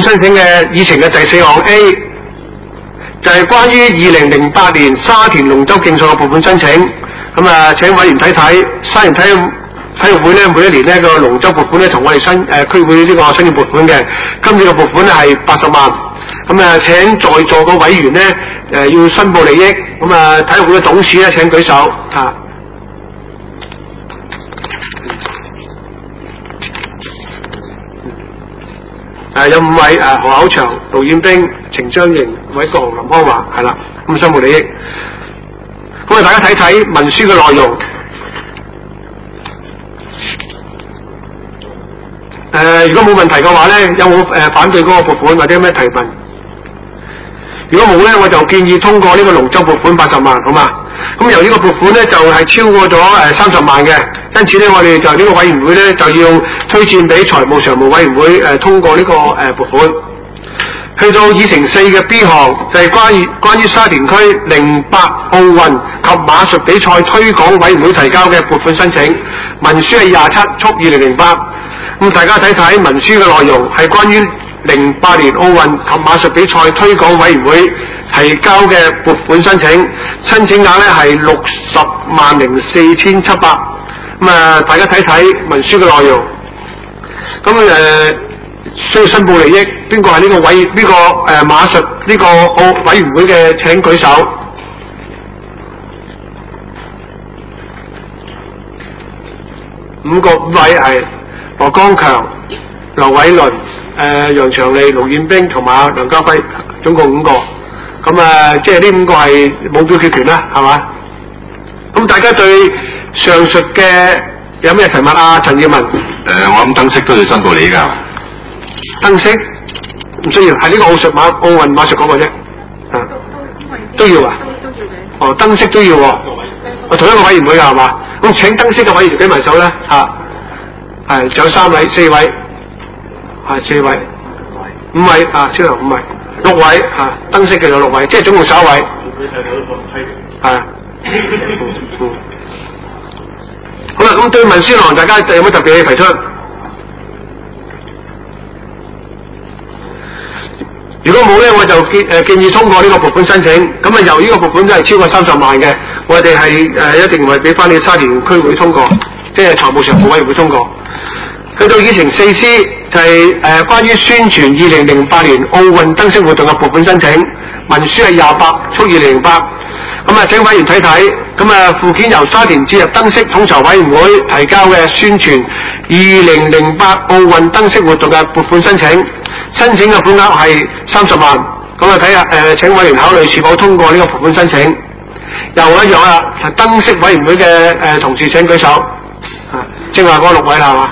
申請嘅議程嘅第4項 A 就係關於2008年沙田龍舟競賽嘅撥款申請。咁啊，請委員睇睇沙田體育會咧，每一年呢個龍舟撥款咧，同我哋區會呢個申請撥款嘅，今次嘅撥款咧係80萬。咁啊，請在座嘅委員咧要申報利益。咁啊，體育會嘅董事咧請舉手啊。有5位何厚祥、盧彥兵、程章瑩、韋國雄、林康華係啦，咁申報利益。咁啊，大家睇睇文書嘅內容。如果冇問題嘅話咧，有冇反對嗰個撥款或者有咩提問？如果冇咧，我就建議通過呢個龍舟撥款80萬，好嘛？咁由呢個撥款咧就係超過咗30萬嘅，因此咧我哋就呢個委員會咧就要推薦俾財務常務委員會通過呢個撥款。去到議程4嘅 B 項就係關於沙田區08奧運及馬術比賽推廣委員會提交嘅撥款申請，文書係27/2008。咁大家睇睇文書嘅內容係關於08年奧運及馬術比賽推廣委員會提交嘅撥款申請，申請額咧係6004,700。咁啊，大家睇睇文書嘅內容。咁需要申報利益，邊個係呢個馬術呢個奧委員會嘅？請舉手。5位係羅光強、劉偉倫、楊長利、盧彥兵同埋梁家輝，總共5個。咁即係呢5個係冇表決權啦，係嘛？咁大家對上述嘅有咩提問啊？陳耀文。 我諗燈飾都要申報利益㗎。 燈飾唔需要，係呢個奧運馬術嗰個啫，都要啊。哦，燈飾都要喎。我同一個委員會㗎係嘛？咁請燈飾嘅委員舉埋手咧嚇。係，仲有3位、4位，係4位、5位啊，超過5位、6位啊，燈飾嘅有6位，即係總共11位。係。好啦，咁對文書內大家有冇特別嘅提出？如果冇咧，我就建議通過呢個撥款申請。咁啊，由呢個撥款都係超過30萬嘅，我哋係一定會俾翻你沙田區會通過，即係財務常務委員會通過。去到議程4C 就係關於宣傳2008年奧運燈飾活動嘅撥款申請，文書係28/2008。咁啊，請委員睇睇。咁啊，附件由沙田節日燈飾統籌委員會提交嘅宣傳2008奧運燈飾活動嘅撥款申請，申請嘅款額係30萬。咁啊，睇下請委員考慮是否通過呢個撥款申請。又一樣啦，燈飾委員會嘅同事請舉手。正話嗰6位啦，係嘛？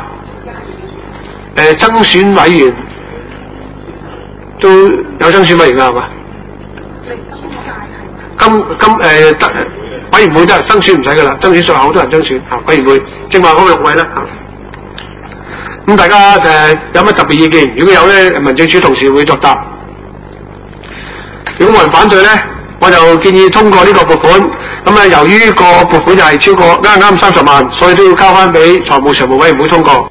增選委員都有增選委員㗎係嘛？委員會都係增選唔使㗎啦，增選上好多人增選委員會，正話嗰6位啦。咁大家有乜特別意見？如果有咧，民政處同事會作答。如果冇人反對咧，我就建議通過呢個撥款。咁啊，由於個撥款就係超過啱30萬，所以都要交翻俾財務常務委員會通過。